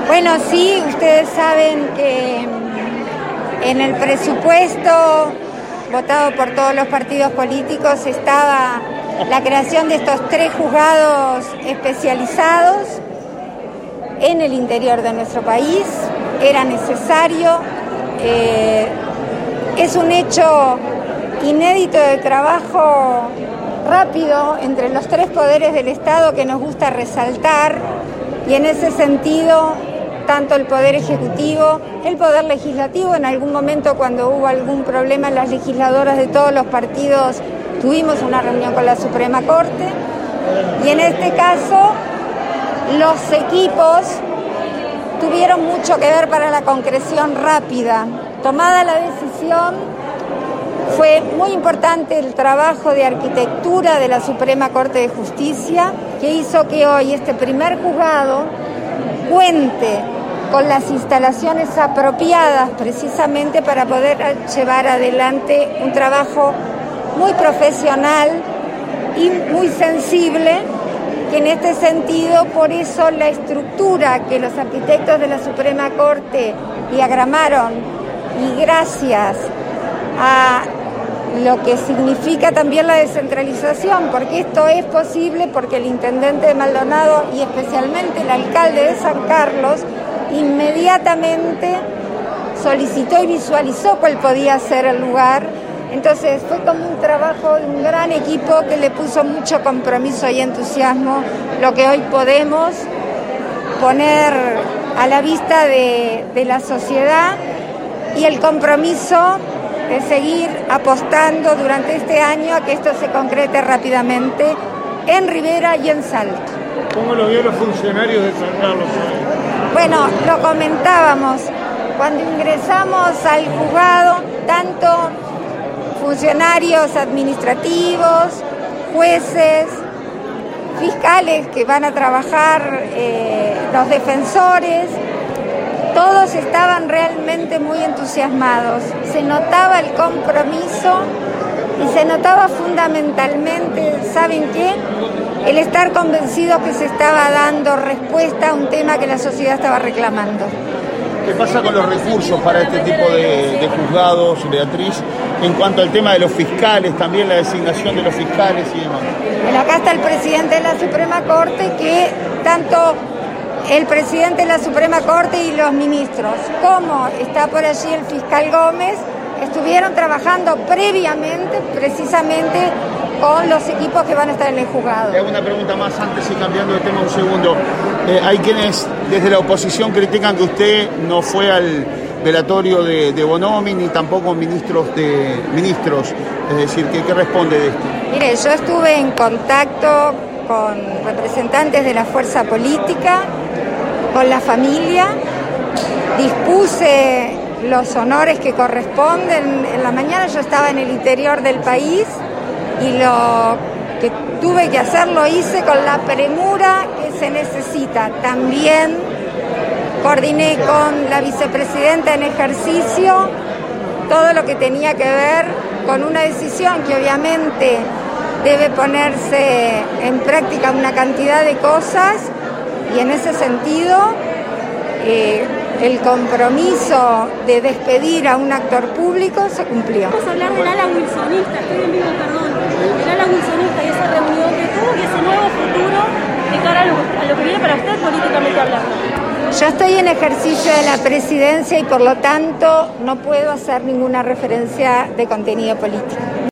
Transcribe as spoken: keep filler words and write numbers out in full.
Bueno, sí, ustedes saben que en el presupuesto votado por todos los partidos políticos estaba la creación de estos tres juzgados especializados en el interior de nuestro país. Era necesario, eh, es un hecho inédito de trabajo rápido entre los tres poderes del Estado que nos gusta resaltar, y en ese sentido tanto el Poder Ejecutivo, el Poder Legislativo, en algún momento cuando hubo algún problema las legisladoras de todos los partidos tuvimos una reunión con la Suprema Corte, y en este caso los equipos tuvieron mucho que ver para la concreción rápida. Tomada la decisión, fue muy importante el trabajo de arquitectura de la Suprema Corte de Justicia, que hizo que hoy este primer juzgado cuente con las instalaciones apropiadas precisamente para poder llevar adelante un trabajo muy profesional y muy sensible, que en este sentido, por eso la estructura que los arquitectos de la Suprema Corte diagramaron, y gracias a lo que significa también la descentralización, porque esto es posible porque el intendente de Maldonado y especialmente el alcalde de San Carlos inmediatamente solicitó y visualizó cuál podía ser el lugar. Entonces fue como un trabajo de un gran equipo que le puso mucho compromiso y entusiasmo, lo que hoy podemos poner a la vista de, de la sociedad, y el compromiso de seguir apostando durante este año a que esto se concrete rápidamente en Rivera y en Salto. ¿Cómo lo vio los funcionarios de San Carlos? Bueno, lo comentábamos, cuando ingresamos al juzgado, tanto funcionarios administrativos, jueces, fiscales que van a trabajar, eh, los defensores, todos estaban realmente muy entusiasmados. Se notaba el compromiso y se notaba fundamentalmente, ¿saben qué? El estar convencido que se estaba dando respuesta a un tema que la sociedad estaba reclamando. ¿Qué pasa con los recursos para este tipo de, de juzgados, Beatriz? En cuanto al tema de los fiscales, también la designación de los fiscales y demás. Bueno, acá está el presidente de la Suprema Corte, que tanto el presidente de la Suprema Corte y los ministros, como está por allí el fiscal Gómez, estuvieron trabajando previamente, precisamente, con los equipos que van a estar en el juzgado. Le hago una pregunta más antes y cambiando de tema un segundo. Eh, hay quienes desde la oposición critican que usted no fue al velatorio de, de Bonomi, ni tampoco ministros de ministros. Es decir, ¿qué, qué responde de esto? Mire, yo estuve en contacto con representantes de la fuerza política, con la familia, dispuse los honores que corresponden. En la mañana yo estaba en el interior del país y lo que tuve que hacer lo hice con la premura que se necesita. También coordiné con la vicepresidenta en ejercicio todo lo que tenía que ver con una decisión que obviamente debe ponerse en práctica una cantidad de cosas, y en ese sentido eh, el compromiso de despedir a un actor público se cumplió. Vamos a hablar del ala wilsonista, estoy en vivo, perdón, del ala wilsonista y esa reunión que tuvo y ese nuevo futuro de cara a lo, a lo que viene para usted políticamente hablando. Yo estoy en ejercicio de la presidencia y por lo tanto no puedo hacer ninguna referencia de contenido político.